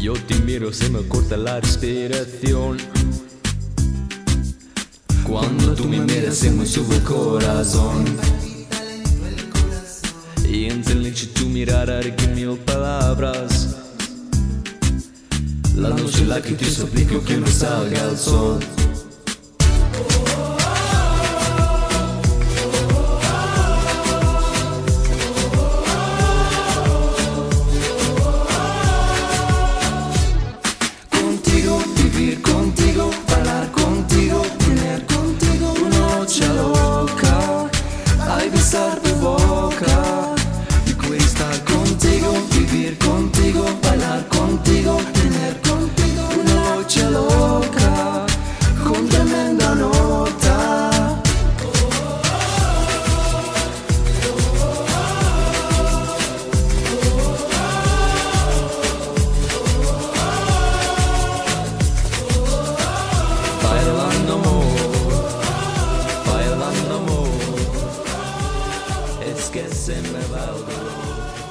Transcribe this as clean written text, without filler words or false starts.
Yo te miro, se me corta la respiración. Cuando tú me miras se me sube el corazón. Y entre tu mirada que mil palabras. La noche en la que te suplico que no salga el sol. Contigo, vivir contigo, bailar contigo, tener contigo una noche loca. Ay, besar tu boca. Yo quiero estar contigo, vivir contigo, bailar contigo, tener contigo una noche loca con tremenda nota. Bailando amor, bailando amor, es que se me va el dolor.